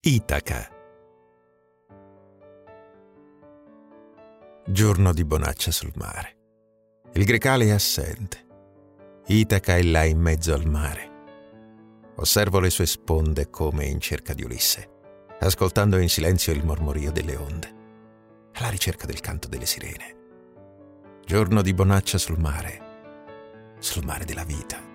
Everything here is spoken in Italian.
Itaca. Giorno di bonaccia sul mare. Il Grecale è assente. Itaca è là in mezzo al mare. Osservo le sue sponde come in cerca di Ulisse, ascoltando in silenzio il mormorio delle onde, alla ricerca del canto delle sirene. Giorno di bonaccia sul mare della vita.